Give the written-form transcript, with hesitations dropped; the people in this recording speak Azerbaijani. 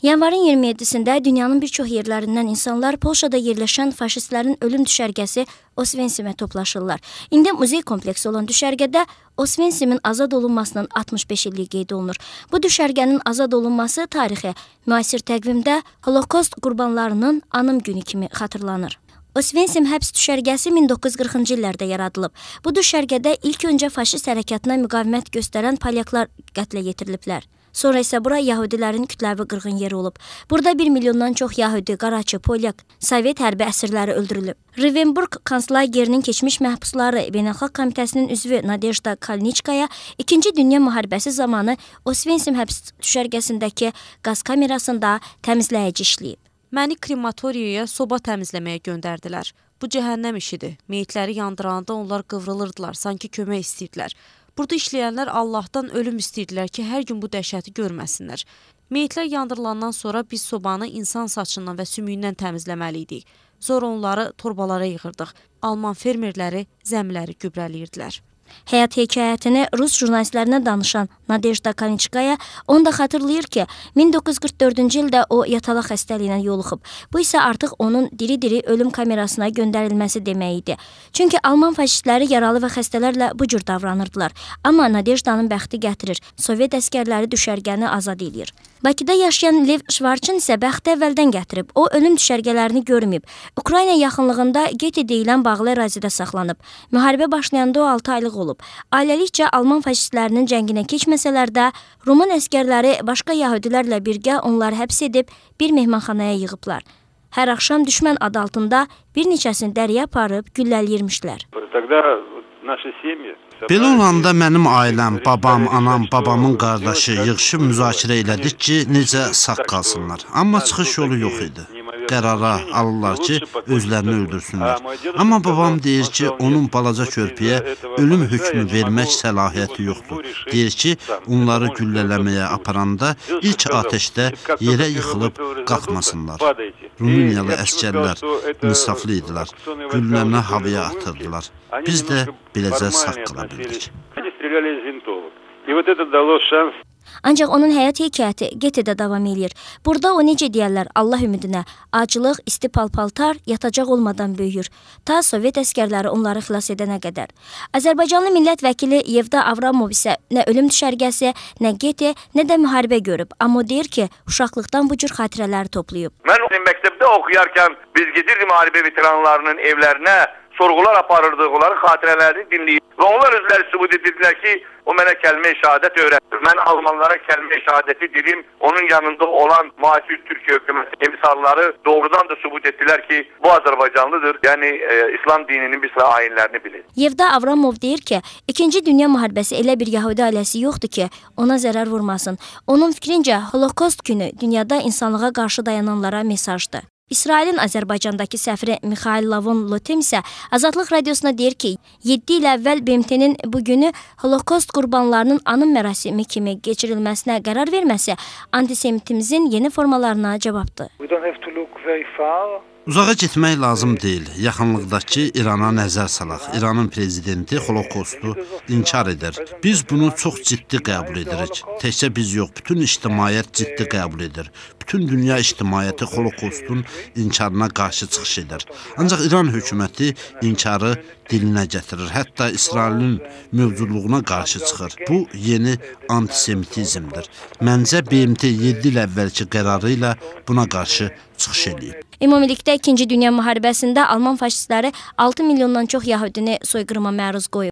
Yanvarın 27-sində dünyanın bir çox yerlərindən insanlar Polşada yerləşən faşistlərin ölüm düşərgəsi Osvensimə toplaşırlar. İndi muzey kompleksi olan düşərgədə Osvensimin azad olunmasının 65 illiyi qeyd olunur. Bu düşərgənin azad olunması tarixi müasir təqvimdə Holokost qurbanlarının anım günü kimi xatırlanır. Osvensim həbs düşərgəsi 1940-cı illərdə yaradılıb. Bu düşərgədə ilk öncə faşist hərəkatına müqavimət göstərən polyaklar qətlə yetiriliblər. Sonra isə bura Yahudilərin kütləvi qırğın yeri olub. Burada 1 milyondan çox Yahudi, qaraçı, polyak, Sovet hərbi əsirləri öldürülüb. Rivenburg konslagerinin keçmiş məhbusları Beynəlxalq Komitəsinin üzvü Nadejda Kalniçkaya 2-ci Dünya müharibəsi zamanı Osvensim həbs düşərgəsindəki qaz kamerasında təmizləyici işləyib. Məni krematoriyaya soba təmizləməyə göndərdilər. Bu cəhənnəm işidir. Meyitləri yandıranda onlar qıvrılırdılar, sanki kömək istəyirdilər. Burada işləyənlər Allahdan ölüm istəyirdilər ki, hər gün bu dəhşəti görməsinlər. Meyitlər yandırılandan sonra biz sobanı insan saçından və sümüyündən təmizləməliydik. Sonra onları torbalara yığırdıq. Alman fermerləri zəmiləri gübrəliyirdilər. Həyat hekayətini Rus jurnalistlərinə danışan Nadejda Kalniçkaya onu da xatırlayır ki, 1944-cü ildə o yatalaq xəstəliyinə yoluxub. Bu isə artıq onun diri-diri ölüm kamerasına göndərilməsi demək idi. Çünki Alman faşistləri yaralı və xəstələrlə bu cür davranırdılar. Amma Nadejdanın bəxti gətirir. Sovet əskərləri düşərgəni azad edir. Bakıda yaşayan Lev Şvarçın isə bəxti əvvəldən gətirib. O ölüm düşərgələrini görməyib. Ukrayna yaxınlığında Geti deyilən bağlı ərazidə saxlanıb. Müharibə başlayanda o 6 aylıq olub. Ailəlikcə Alman faşistlərinin cənginə keçməsələr də, Rumun əskərləri başqa Yahudilərlə birgə onları həbs edib bir mehmanxanaya yığıblar. Hər axşam düşmən adı altında bir neçəsini dəriyə aparıb güllələyirmişlər. Belə olanda mənim ailəm, babam, anam, babamın qardaşı yığışıb müzakirə elədik ki, necə sağ qalsınlar. Amma çıxış yolu yox idi. Qərara alırlar ki, özlərini öldürsünlər. Amma babam deyir ki, onun balaca körpüyə ölüm hökmü vermək səlahiyyəti yoxdur. Deyir ki, onları güllələməyə aparanda ilk atəşdə yerə yıxılıb qalxmasınlar. Rumıniyalı əskərlər insaflı idilər. Gülləni havaya atırdılar. Biz də beləcə sağ qala bildik. Ancaq onun həyat hekayəti Getidə davam edir. Burada o necə deyərlər Allah ümidinə, acılıq, isti palpaltar, yatacaq olmadan böyüyür. Ta Sovet əskərləri onları xilas edənə qədər. Azərbaycanlı millət vəkili Yevda Avramov isə nə ölüm düşərgəsi, nə Geti, nə də müharibə görüb. Amma o deyir ki, uşaqlıqdan bu cür xatirələri toplayıb. Mən məktəbdə oxuyarkən biz gedirdik müharibə veteranlarının evlərinə, sorğular aparırdıq, onların xatirələrini dinləyib. Və onlar özləri sübut edirdilər ki, o mənə kəlmə-i şəhadət öyrətir. Mən Almanlara kəlmə-i şəhadəti dedim, onun yanında olan müasir Türkiyə hökuməti emisarları doğrudan da sübut etdilər ki, bu Azərbaycanlıdır. Yəni, İslam dininin bir sıra ayinlərini bilir. Yevda Avramov deyir ki, 2-ci Dünya müharibəsi elə bir Yahudi ailəsi yoxdur ki, ona zərər vurmasın. Onun fikrincə, Holokost günü dünyada insanlığa qarşı dayananlara mesajdır. İsrailin Azərbaycandakı səfiri Mikhail Lavon Lotem isə Azadlıq Radiosuna deyir ki, 7 il əvvəl BMT-nin bugünü Holokost qurbanlarının anım mərasimi kimi keçirilməsinə qərar verməsi antisemitimizin yeni formalarına cavabdır. Uzağa getmək lazım deyil. Yaxınlıqdakı İrana nəzər salaq. İranın prezidenti Holokostu inkar edir. Biz bunu çox ciddi qəbul edirik. Təkcə biz yox, bütün ictimaiyyət ciddi qəbul edir. Bütün dünya ictimaiyyəti Holokostun inkarına qarşı çıxış edir. Ancaq İran hökuməti inkarı dilinə gətirir. Hətta İsrailin mövcudluğuna qarşı çıxır. Bu yeni antisemitizmdir. Məncə BMT 7 il əvvəlki qərarı ilə buna qarşı çıxış edib. Ümumilikdə 2-ci Dünya müharibəsində Alman faşistləri 6 milyondan çox Yahudini soyqırıma məruz qoyub.